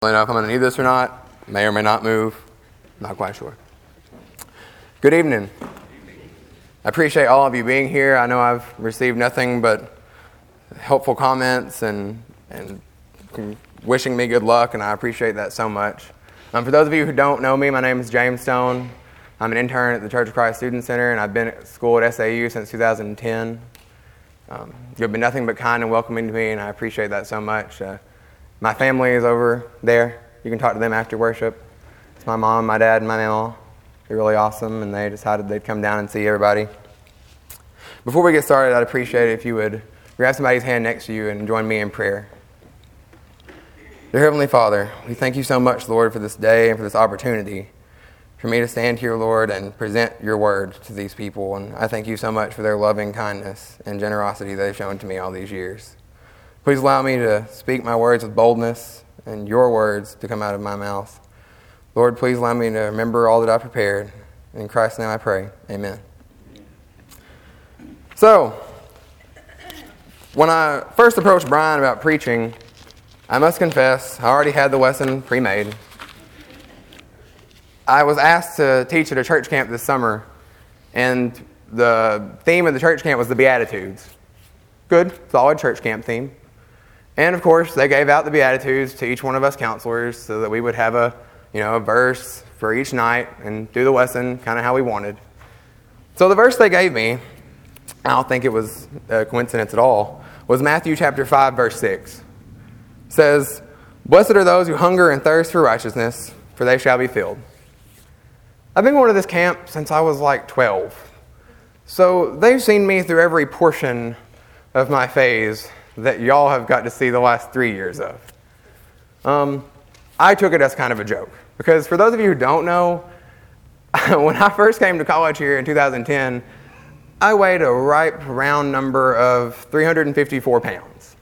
I don't know if I'm going to need this or not. May or may not move. Not quite sure. Good evening. I appreciate all of you being here. I know I've received nothing but helpful comments and wishing me good luck, and I appreciate that so much. For those of you who don't know me, my name is James Stone. I'm an intern at the Church of Christ Student Center, and I've been at school at SAU since 2010. You've been nothing but kind and welcoming to me, and I appreciate that so much. My family is over there. You can talk to them after worship. It's my mom, my dad, and my mama. They're really awesome, and they decided they'd come down and see everybody. Before we get started, I'd appreciate it if you would grab somebody's hand next to you and join me in prayer. Dear Heavenly Father, we thank you so much, Lord, for this day and for this opportunity for me to stand here, Lord, and present your word to these people. And I thank you so much for their loving kindness and generosity they've shown to me all these years. Please allow me to speak my words with boldness and your words to come out of my mouth. Lord, please allow me to remember all that I prepared. In Christ's name I pray. Amen. So, when I first approached Brian about preaching, I must confess, I already had the lesson pre-made. I was asked to teach at a church camp this summer, and the theme of the church camp was the Beatitudes. Good, solid church camp theme. And of course, they gave out the Beatitudes to each one of us counselors so that we would have a verse for each night and do the lesson kind of how we wanted. So the verse they gave me, I don't think it was a coincidence at all, was Matthew chapter 5, verse 6. It says, "Blessed are those who hunger and thirst for righteousness, for they shall be filled." I've been going to this camp since I was like 12. So they've seen me through every portion of my phase that y'all have got to see the last 3 years of. I took it as kind of a joke. Because for those of you who don't know, when I first came to college here in 2010, I weighed a ripe round number of 354 pounds.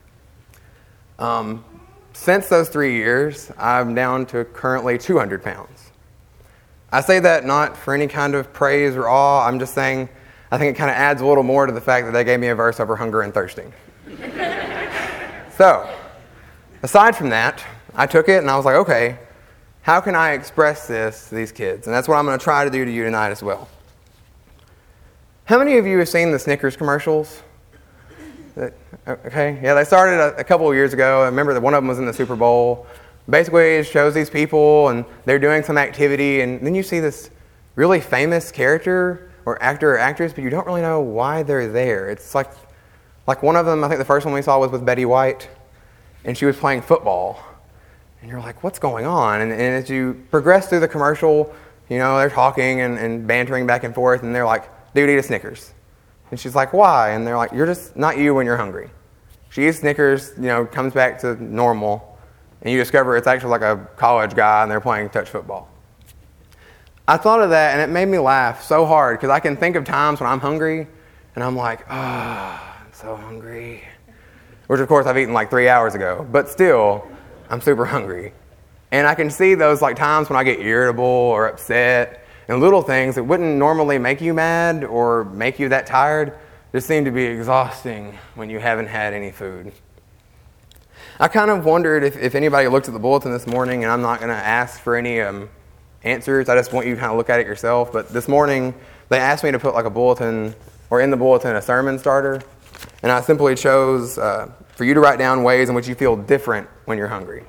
Since those 3 years, I'm down to currently 200 pounds. I say that not for any kind of praise or awe. I'm just saying I think it kind of adds a little more to the fact that they gave me a verse over hunger and thirsting. So, aside from that, I took it and I was like, okay, how can I express this to these kids? And that's what I'm going to try to do to you tonight as well. How many of you have seen the Snickers commercials? Okay, yeah, they started a couple of years ago. I remember that one of them was in the Super Bowl. Basically, it shows these people and they're doing some activity, and then you see this really famous character or actor or actress, but you don't really know why they're there. It's like one of them, I think the first one we saw was with Betty White, and she was playing football. And you're like, what's going on? And as you progress through the commercial, they're talking and bantering back and forth, and they're like, dude, eat a Snickers. And she's like, why? And they're like, you're just not you when you're hungry. She eats Snickers, comes back to normal, and you discover it's actually like a college guy, and they're playing touch football. I thought of that, and it made me laugh so hard, because I can think of times when I'm hungry, and I'm like, I'm so hungry. Which, of course, I've eaten like 3 hours ago, but still, I'm super hungry. And I can see those like times when I get irritable or upset, and little things that wouldn't normally make you mad or make you that tired just seem to be exhausting when you haven't had any food. I kind of wondered if anybody looked at the bulletin this morning, and I'm not going to ask for any answers. I just want you to kind of look at it yourself. But this morning, they asked me to put like a bulletin, or in the bulletin, a sermon starter. And I simply chose for you to write down ways in which you feel different when you're hungry.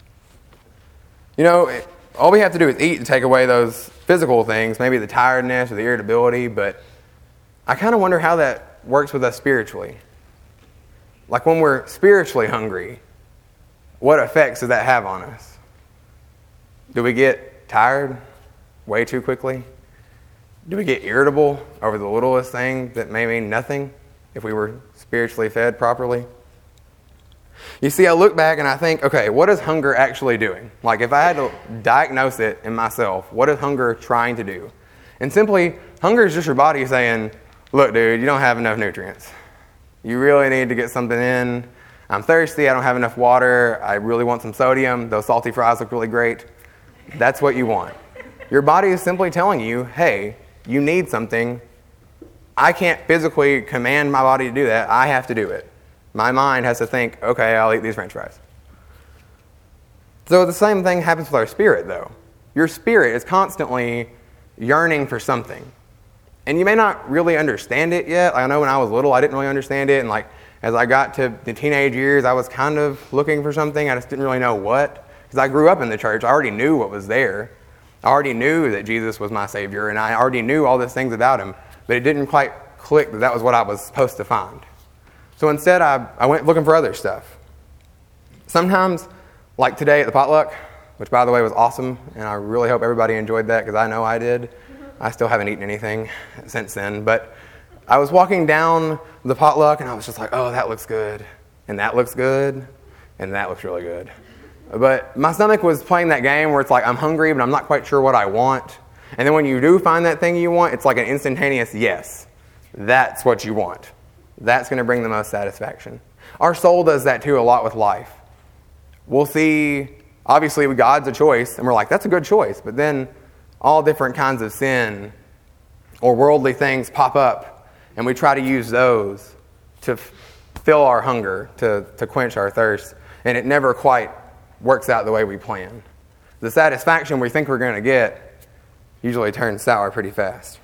All we have to do is eat to take away those physical things, maybe the tiredness or the irritability, but I kind of wonder how that works with us spiritually. Like when we're spiritually hungry, what effects does that have on us? Do we get tired way too quickly? Do we get irritable over the littlest thing that may mean nothing if we were spiritually fed properly? You see, I look back and I think, okay, what is hunger actually doing? Like if I had to diagnose it in myself, what is hunger trying to do? And simply, hunger is just your body saying, look, dude, you don't have enough nutrients. You really need to get something in. I'm thirsty. I don't have enough water. I really want some sodium. Those salty fries look really great. That's what you want. Your body is simply telling you, hey, you need something. I can't physically command my body to do that. I have to do it. My mind has to think, okay, I'll eat these French fries. So the same thing happens with our spirit, though. Your spirit is constantly yearning for something. And you may not really understand it yet. I know when I was little, I didn't really understand it. And like as I got to the teenage years, I was kind of looking for something. I just didn't really know what. Because I grew up in the church. I already knew what was there. I already knew that Jesus was my Savior. And I already knew all these things about Him. But it didn't quite click that that was what I was supposed to find. So instead, I went looking for other stuff. Sometimes, like today at the potluck, which by the way was awesome. And I really hope everybody enjoyed that because I know I did. I still haven't eaten anything since then, but I was walking down the potluck and I was just like, oh, that looks good, and that looks good, and that looks really good. But my stomach was playing that game where it's like, I'm hungry, but I'm not quite sure what I want. And then when you do find that thing you want, it's like an instantaneous yes. That's what you want. That's going to bring the most satisfaction. Our soul does that too a lot with life. We'll see, obviously, God's a choice, and we're like, that's a good choice, but then all different kinds of sin or worldly things pop up, and we try to use those to fill our hunger, to quench our thirst, and it never quite works out the way we plan. The satisfaction we think we're going to get usually turns sour pretty fast.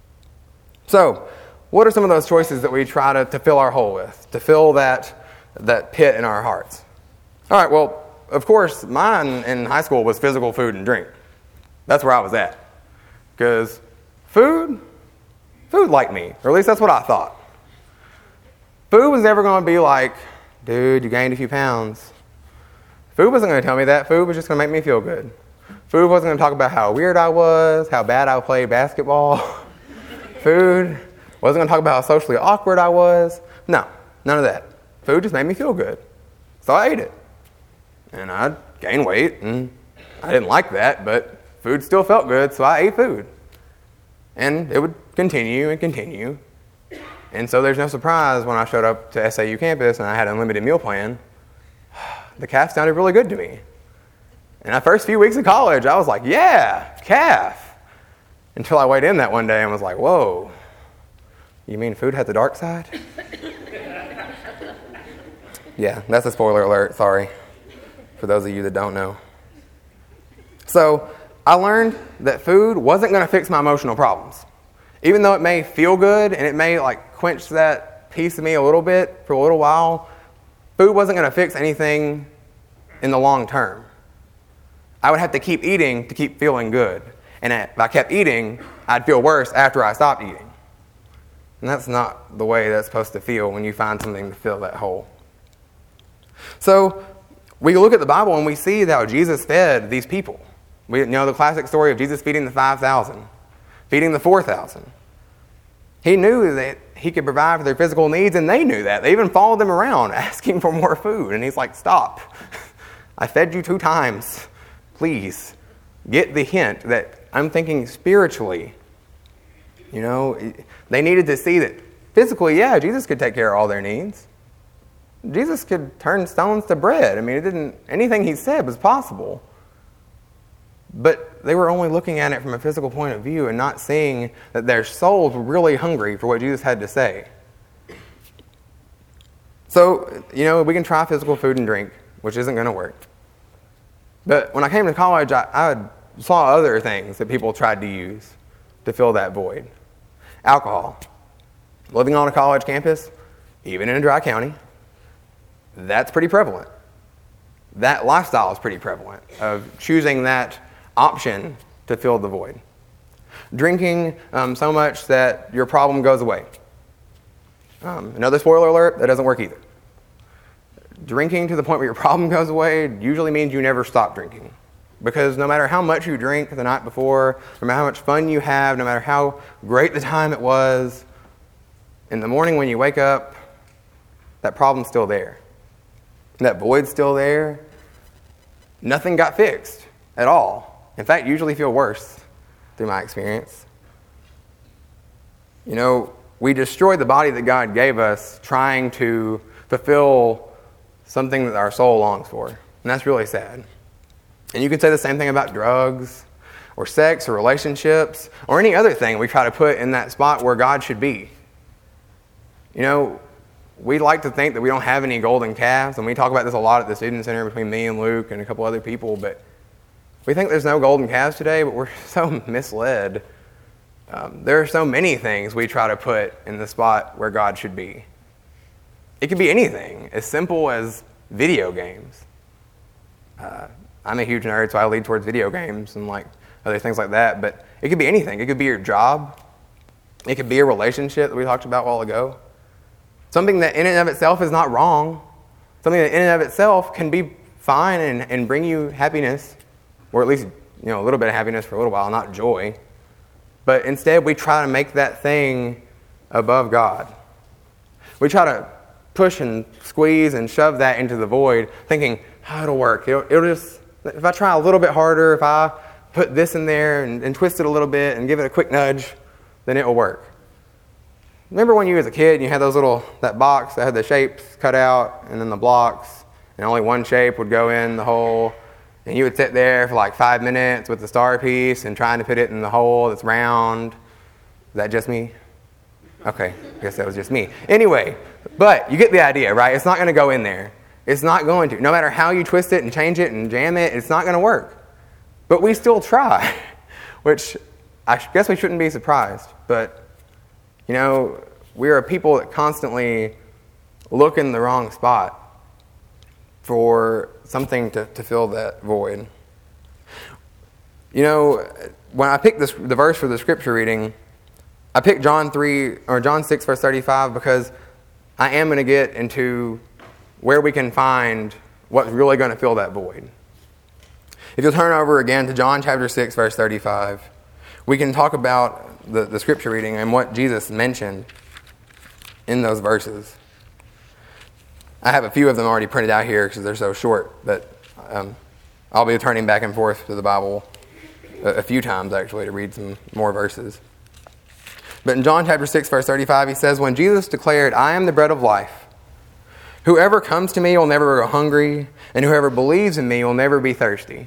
So, what are some of those choices that we try to fill our hole with, to fill that pit in our hearts? All right, well, of course, mine in high school was physical food and drink. That's where I was at. Because food liked me. Or at least that's what I thought. Food was never going to be like, dude, you gained a few pounds. Food wasn't going to tell me that. Food was just going to make me feel good. Food wasn't going to talk about how weird I was, how bad I played basketball. Food wasn't going to talk about how socially awkward I was. No, none of that. Food just made me feel good. So I ate it. And I gained weight, and I didn't like that, but food still felt good, so I ate food. And it would continue and continue. And so there's no surprise when I showed up to SAU campus and I had an unlimited meal plan. The calf sounded really good to me. And the first few weeks of college, I was like, yeah, calf. Until I weighed in that one day and was like, whoa, you mean food has a dark side? Yeah, that's a spoiler alert, sorry, for those of you that don't know. So I learned that food wasn't going to fix my emotional problems. Even though it may feel good and it may like quench that piece of me a little bit for a little while, food wasn't going to fix anything in the long term. I would have to keep eating to keep feeling good. And if I kept eating, I'd feel worse after I stopped eating. And that's not the way that's supposed to feel when you find something to fill that hole. So we look at the Bible and we see how Jesus fed these people. We know the classic story of Jesus feeding the 5,000, feeding the 4,000. He knew that he could provide for their physical needs, and they knew that. They even followed them around asking for more food. And he's like, stop. I fed you 2 times. Please, get the hint that I'm thinking spiritually. You know, they needed to see that physically, yeah, Jesus could take care of all their needs. Jesus could turn stones to bread. I mean, anything he said was possible. But they were only looking at it from a physical point of view and not seeing that their souls were really hungry for what Jesus had to say. So, you know, we can try physical food and drink, which isn't going to work. But when I came to college, I saw other things that people tried to use to fill that void. Alcohol. Living on a college campus, even in a dry county, that's pretty prevalent. That lifestyle is pretty prevalent of choosing that option to fill the void. Drinking so much that your problem goes away. Another spoiler alert, that doesn't work either. Drinking to the point where your problem goes away usually means you never stop drinking. Because no matter how much you drink the night before, no matter how much fun you have, no matter how great the time it was, in the morning when you wake up, that problem's still there. That void's still there. Nothing got fixed at all. In fact, usually feel worse through my experience. You know, we destroy the body that God gave us trying to fulfill something that our soul longs for. And that's really sad. And you can say the same thing about drugs or sex or relationships or any other thing we try to put in that spot where God should be. You know, we like to think that we don't have any golden calves, and we talk about this a lot at the Student Center between me and Luke and a couple other people, but we think there's no golden calves today, but we're so misled. There are so many things we try to put in the spot where God should be. It could be anything, as simple as video games. I'm a huge nerd, so I lead towards video games and like other things like that, but it could be anything. It could be your job. It could be a relationship that we talked about a while ago. Something that in and of itself is not wrong. Something that in and of itself can be fine and bring you happiness, or at least a little bit of happiness for a little while, not joy. But instead we try to make that thing above God. We try to push and squeeze and shove that into the void, thinking, it'll work. It'll just, if I try a little bit harder, if I put this in there and twist it a little bit and give it a quick nudge, then it will work. Remember when you was a kid and you had that box that had the shapes cut out and then the blocks, and only one shape would go in the hole, and you would sit there for like 5 minutes with the star piece and trying to put it in the hole that's round. Is that just me? Okay, I guess that was just me. Anyway, but you get the idea, right? It's not going to go in there. It's not going to. No matter how you twist it and change it and jam it, it's not going to work. But we still try, which I guess we shouldn't be surprised. But, we are people that constantly look in the wrong spot for something to fill that void. When I picked the verse for the scripture reading, I picked John 6, verse 35, because I am going to get into where we can find what's really going to fill that void. If you'll turn over again to John chapter 6, verse 35, we can talk about the scripture reading and what Jesus mentioned in those verses. I have a few of them already printed out here because they're so short, but I'll be turning back and forth to the Bible a few times, actually, to read some more verses. But in John chapter 6, verse 35, he says, "When Jesus declared, 'I am the bread of life. Whoever comes to me will never go hungry, and whoever believes in me will never be thirsty.'"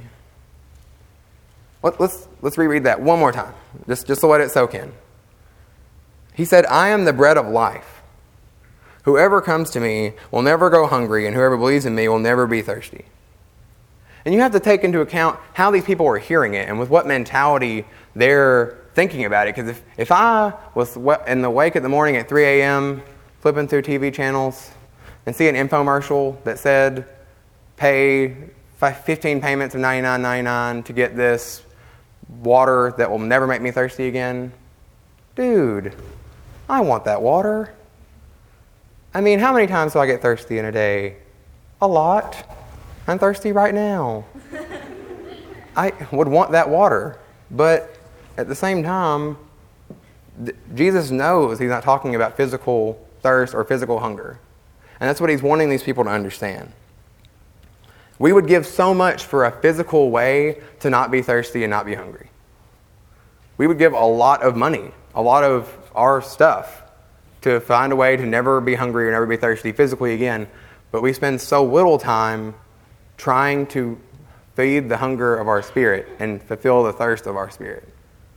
Let's reread that one more time, just to let it soak in. He said, "I am the bread of life. Whoever comes to me will never go hungry, and whoever believes in me will never be thirsty." And you have to take into account how these people are hearing it and with what mentality they're thinking about it. Because if I was in the wake of the morning at 3 a.m., flipping through TV channels, and see an infomercial that said, pay 15 payments of $99.99 to get this water that will never make me thirsty again, dude, I want that water. I mean, how many times do I get thirsty in a day? A lot. I'm thirsty right now. I would want that water. But at the same time, Jesus knows he's not talking about physical thirst or physical hunger. And that's what he's wanting these people to understand. We would give so much for a physical way to not be thirsty and not be hungry. We would give a lot of money, a lot of our stuff, to find a way to never be hungry or never be thirsty physically again. But we spend so little time trying to feed the hunger of our spirit and fulfill the thirst of our spirit.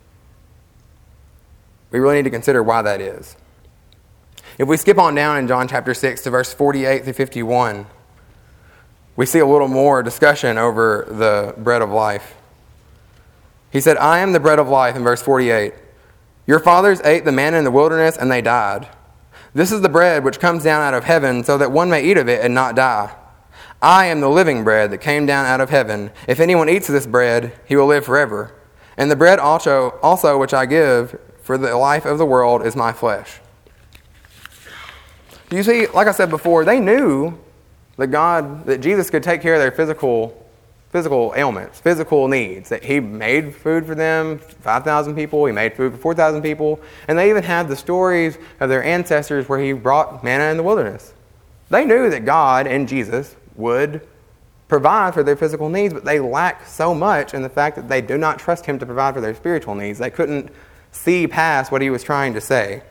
We really need to consider why that is. If we skip on down in John chapter 6 to verse 48 through 51, we see a little more discussion over the bread of life. He said, "I am the bread of life," in verse 48. "Your fathers ate the manna in the wilderness, and they died. This is the bread which comes down out of heaven, so that one may eat of it and not die. I am the living bread that came down out of heaven. If anyone eats this bread, he will live forever. And the bread also which I give for the life of the world is my flesh." Do you see, like I said before, they knew that Jesus could take care of their physical ailments, physical needs. That he made food for them, 5,000 people. He made food for 4,000 people. And they even had the stories of their ancestors where he brought manna in the wilderness. They knew that God and Jesus would provide for their physical needs, but they lack so much in the fact that they do not trust him to provide for their spiritual needs. They couldn't see past what he was trying to say.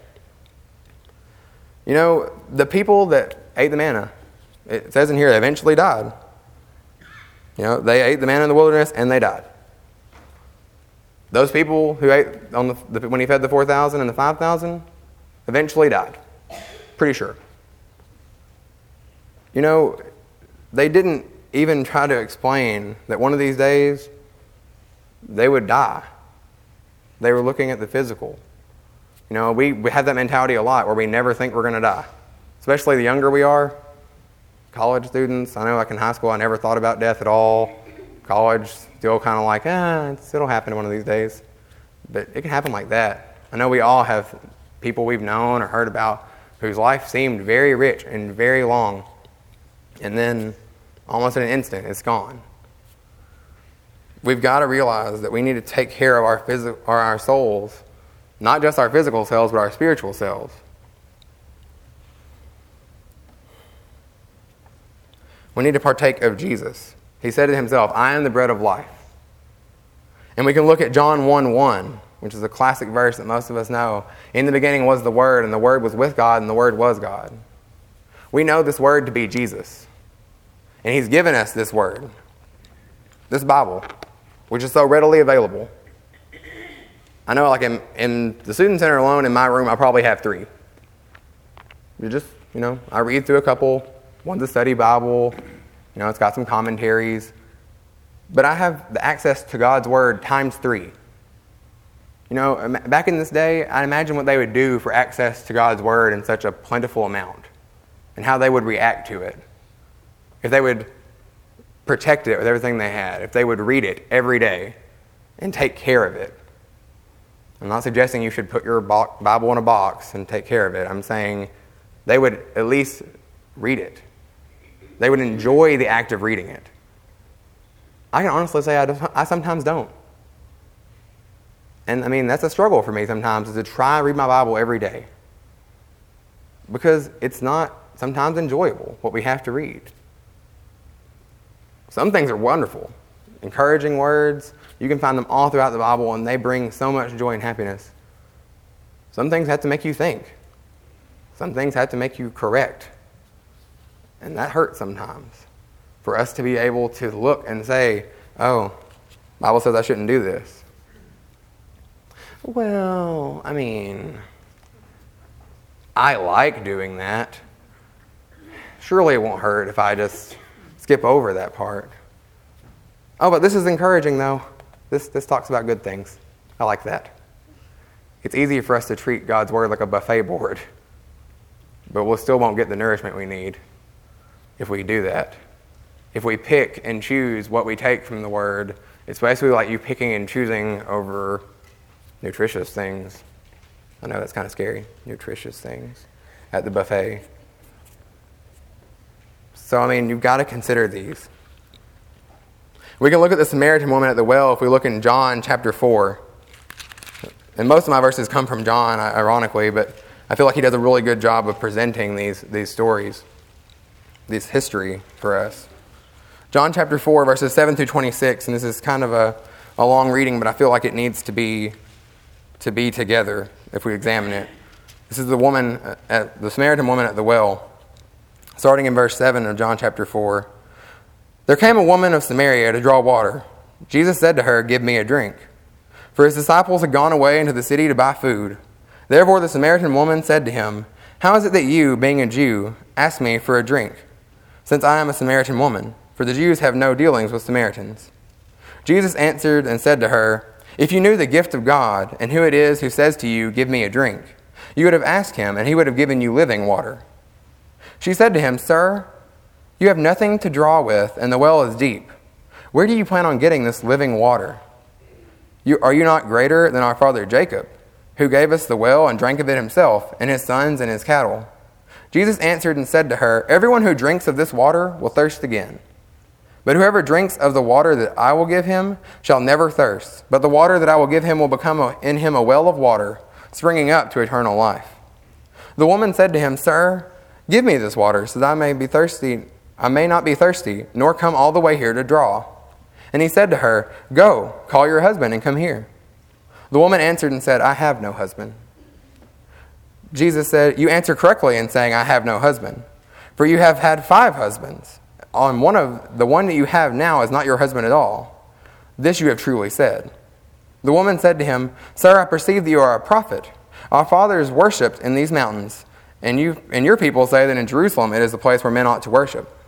The people that ate the manna, it says in here, they eventually died. They ate the manna in the wilderness and they died. Those people who ate when he fed the 4,000 and the 5,000 eventually died. Pretty sure. They didn't even try to explain that one of these days they would die. They were looking at the physical. We have that mentality a lot where we never think we're going to die. Especially the younger we are. College students, I know like in high school I never thought about death at all. College, still kind of like, it'll happen one of these days. But it can happen like that. I know we all have people we've known or heard about whose life seemed very rich and very long. And then almost in an instant, it's gone. We've got to realize that we need to take care of our souls, not just our physical selves, but our spiritual selves. We need to partake of Jesus. He said to himself, I am the bread of life. And we can look at John 1:1, which is a classic verse that most of us know. In the beginning was the Word, and the Word was with God, and the Word was God. We know this Word to be Jesus. And he's given us this Word, this Bible, which is so readily available. I know like in the student center alone in my room, I probably have 3. I read through a couple. One's a study Bible. It's got some commentaries. But I have the access to God's Word times 3. Back in this day, I imagine what they would do for access to God's Word in such a plentiful amount and how they would react to it. If they would protect it with everything they had, if they would read it every day and take care of it. I'm not suggesting you should put your Bible in a box and take care of it. I'm saying they would at least read it. They would enjoy the act of reading it. I can honestly say I sometimes don't. And that's a struggle for me sometimes, is to try and read my Bible every day. Because it's not sometimes enjoyable what we have to read. Some things are wonderful. Encouraging words, you can find them all throughout the Bible, and they bring so much joy and happiness. Some things have to make you think. Some things have to make you correct. And that hurts sometimes. For us to be able to look and say, the Bible says I shouldn't do this. Well, I like doing that. Surely it won't hurt if I just skip over that part. But this is encouraging, though. This talks about good things. I like that. It's easy for us to treat God's Word like a buffet board, but we still won't get the nourishment we need if we do that. If we pick and choose what we take from the Word, it's basically like you picking and choosing over nutritious things. I know that's kind of scary, nutritious things at the buffet. So, you've got to consider these. We can look at the Samaritan woman at the well if we look in John chapter 4. And most of my verses come from John, ironically, but I feel like he does a really good job of presenting these stories, this history for us. John chapter 4, verses 7 through 26, and this is kind of a long reading, but I feel like it needs to be together if we examine it. This is the Samaritan woman at the well. Starting in verse 7 of John chapter 4. There came a woman of Samaria to draw water. Jesus said to her, "Give me a drink." For his disciples had gone away into the city to buy food. Therefore the Samaritan woman said to him, "How is it that you, being a Jew, ask me for a drink, since I am a Samaritan woman? For the Jews have no dealings with Samaritans." Jesus answered and said to her, "If you knew the gift of God, and who it is who says to you, 'Give me a drink,' you would have asked him, and he would have given you living water." She said to him, "Sir, you have nothing to draw with, and the well is deep. Where do you plan on getting this living water? Are you not greater than our father Jacob, who gave us the well and drank of it himself, and his sons and his cattle?" Jesus answered and said to her, "Everyone who drinks of this water will thirst again. But whoever drinks of the water that I will give him shall never thirst. But the water that I will give him will become in him a well of water, springing up to eternal life." The woman said to him, "Sir, give me this water, so that I may not be thirsty, nor come all the way here to draw." And he said to her, "Go, call your husband and come here." The woman answered and said, "I have no husband." Jesus said, "You answer correctly in saying, 'I have no husband.' For you have had 5 husbands. The one that you have now is not your husband at all. This you have truly said." The woman said to him, "Sir, I perceive that you are a prophet. Our fathers worshipped in these mountains, and your people say that in Jerusalem it is the place where men ought to worship."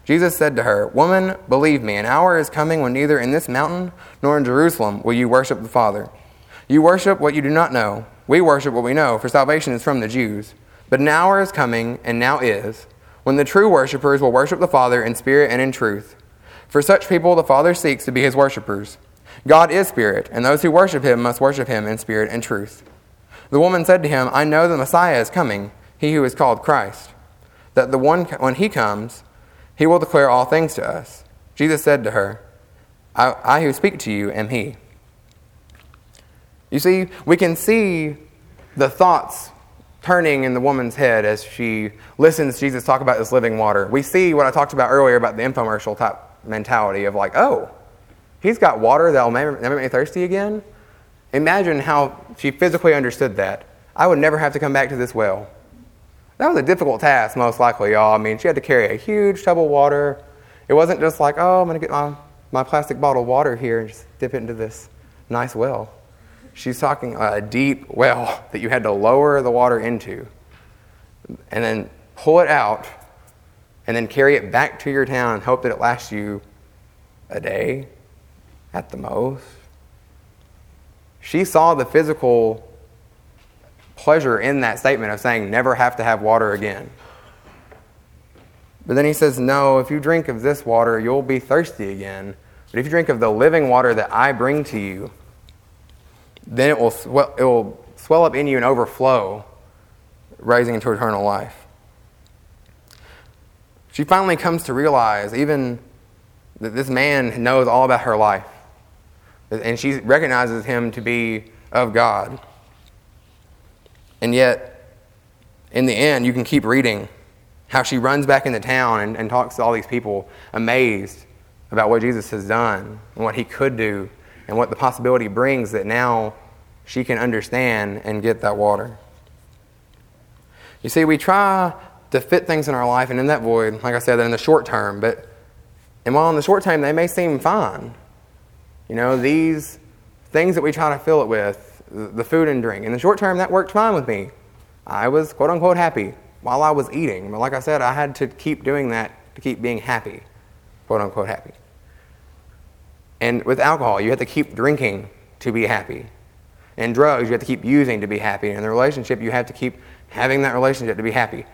Jesus said to her, "Woman, believe me, an hour is coming when neither in this mountain nor in Jerusalem will you worship the Father. You worship what you do not know. We worship what we know, for salvation is from the Jews. But an hour is coming, and now is, when the true worshipers will worship the Father in spirit and in truth. For such people the Father seeks to be his worshipers. God is spirit, and those who worship him must worship him in spirit and truth." The woman said to him, "I know the Messiah is coming, he who is called Christ. That when he comes, he will declare all things to us." Jesus said to her, I who speak to you am he." You see, we can see the thoughts turning in the woman's head as she listens to Jesus talk about this living water. We see what I talked about earlier about the infomercial type mentality of like, oh, he's got water that will never make me thirsty again. Imagine how she physically understood that. I would never have to come back to this well. That was a difficult task, most likely, y'all. I mean, she had to carry a huge tub of water. It wasn't just like, oh, I'm going to get my plastic bottle of water here and just dip it into this nice well. She's talking a deep well that you had to lower the water into and then pull it out and then carry it back to your town and hope that it lasts you a day at the most. She saw the physical pleasure in that statement of saying, never have to have water again. But then he says, no, if you drink of this water, you'll be thirsty again. But if you drink of the living water that I bring to you, then it will swell up in you and overflow, rising into eternal life. She finally comes to realize even that this man knows all about her life. And she recognizes him to be of God. And yet, in the end, you can keep reading how she runs back into town and talks to all these people, amazed about what Jesus has done and what he could do and what the possibility brings that now she can understand and get that water. You see, we try to fit things in our life and in that void, like I said, in the short term. And while in the short term they may seem fine, you know, these things that we try to fill it with, the food and drink, in the short term that worked fine with me. I was quote unquote happy while I was eating. But like I said, I had to keep doing that to keep being happy, quote unquote happy. And with alcohol, you have to keep drinking to be happy. And drugs, you have to keep using to be happy. And in the relationship, you have to keep having that relationship to be happy.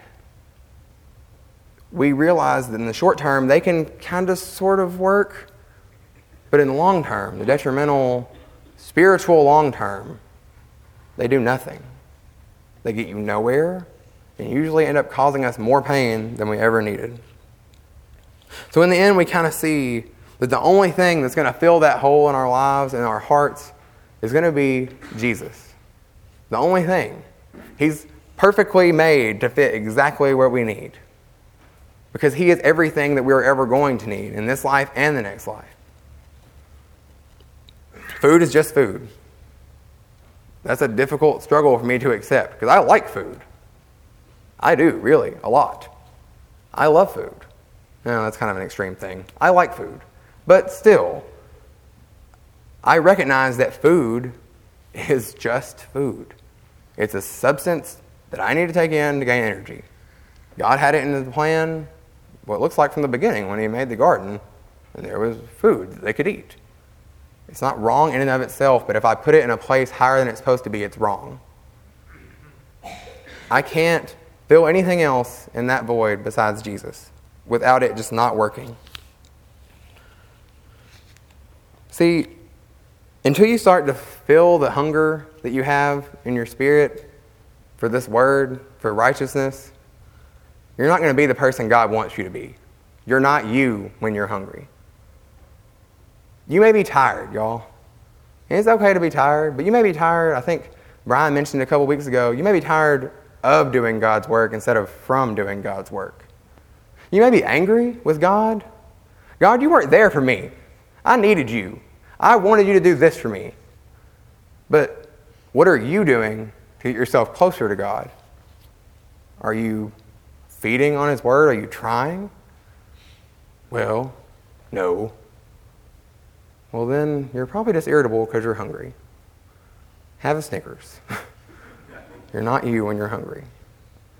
We realize that in the short term, they can kind of sort of work. But in the long term, the detrimental, spiritual long term, they do nothing. They get you nowhere and usually end up causing us more pain than we ever needed. So in the end, we kind of see that the only thing that's going to fill that hole in our lives and our hearts is going to be Jesus. The only thing. He's perfectly made to fit exactly where we need. Because he is everything that we're ever going to need in this life and the next life. Food is just food. That's a difficult struggle for me to accept because I like food. I do, really, a lot. I love food. No, that's kind of an extreme thing. I like food. But still, I recognize that food is just food. It's a substance that I need to take in to gain energy. God had it in the plan, what it looks like from the beginning when he made the garden, and there was food that they could eat. It's not wrong in and of itself, but if I put it in a place higher than it's supposed to be, it's wrong. I can't fill anything else in that void besides Jesus without it just not working. See, until you start to feel the hunger that you have in your spirit for this word, for righteousness, you're not going to be the person God wants you to be. You're not you when you're hungry. You may be tired, y'all. And it's okay to be tired, but you may be tired. I think Brian mentioned a couple weeks ago, you may be tired of doing God's work instead of from doing God's work. You may be angry with God. God, you weren't there for me. I needed you. I wanted you to do this for me. But what are you doing to get yourself closer to God? Are you feeding on his word? Are you trying? Well, no. Well, then you're probably just irritable because you're hungry. Have a Snickers. You're not you when you're hungry.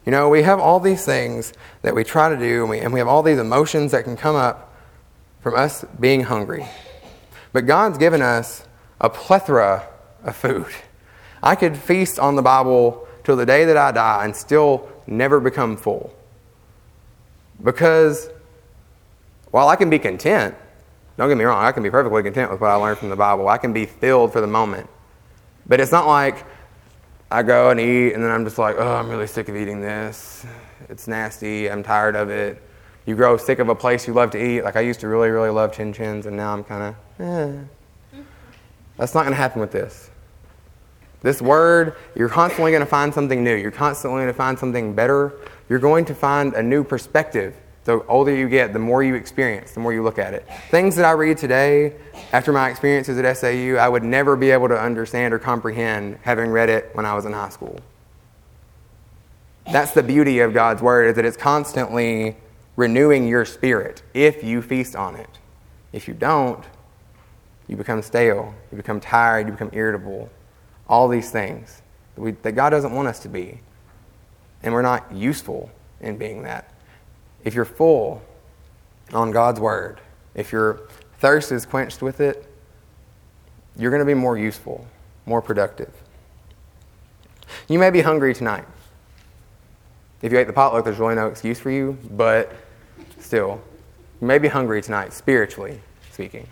You know, we have all these things that we try to do, and we have all these emotions that can come up from us being hungry. But God's given us a plethora of food. I could feast on the Bible till the day that I die and still never become full. Because while I can be content, don't get me wrong, I can be perfectly content with what I learned from the Bible. I can be filled for the moment. But it's not like I go and eat and then I'm just like, oh, I'm really sick of eating this. It's nasty. I'm tired of it. You grow sick of a place you love to eat. Like I used to really, really love Chin Chins, and now I'm kind of, That's not going to happen with this. This word, you're constantly going to find something new. You're constantly going to find something better. You're going to find a new perspective. The older you get, the more you experience, the more you look at it. Things that I read today, after my experiences at SAU, I would never be able to understand or comprehend having read it when I was in high school. That's the beauty of God's Word, is that it's constantly renewing your spirit if you feast on it. If you don't, you become stale, you become tired, you become irritable. All these things that God doesn't want us to be. And we're not useful in being that. If you're full on God's Word, if your thirst is quenched with it, you're going to be more useful, more productive. You may be hungry tonight. If you ate the potluck, there's really no excuse for you, but still, you may be hungry tonight, spiritually speaking.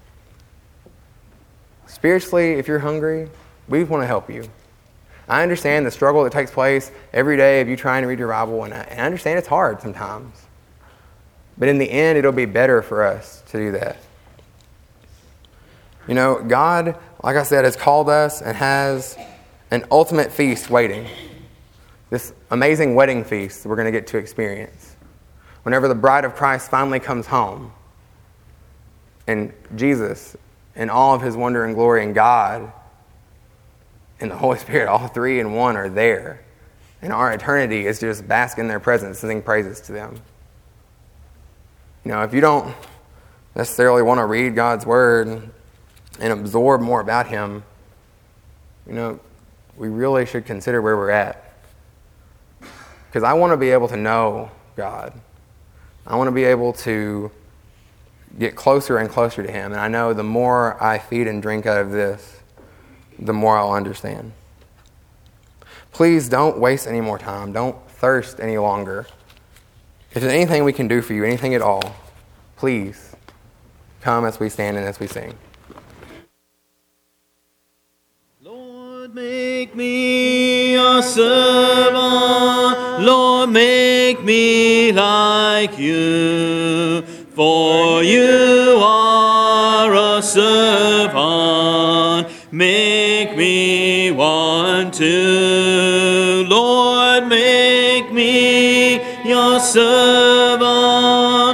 Spiritually, if you're hungry, we want to help you. I understand the struggle that takes place every day of you trying to read your Bible, and I understand it's hard sometimes. But in the end, it'll be better for us to do that. You know, God, like I said, has called us and has an ultimate feast waiting. This amazing wedding feast that we're going to get to experience. Whenever the bride of Christ finally comes home, and Jesus, in all of His wonder and glory, and God and the Holy Spirit, all three in one, are there. And our eternity is just bask in their presence and sing praises to them. You know, if you don't necessarily want to read God's Word and absorb more about Him, you know, we really should consider where we're at. Because I want to be able to know God. I want to be able to get closer and closer to Him. And I know the more I feed and drink out of this, the more I'll understand. Please don't waste any more time. Don't thirst any longer. If there's anything we can do for you, anything at all, please come as we stand and as we sing. Lord, make me a servant. Lord, make me like you. For you are a servant. Make me one too. Lord, make me your servant.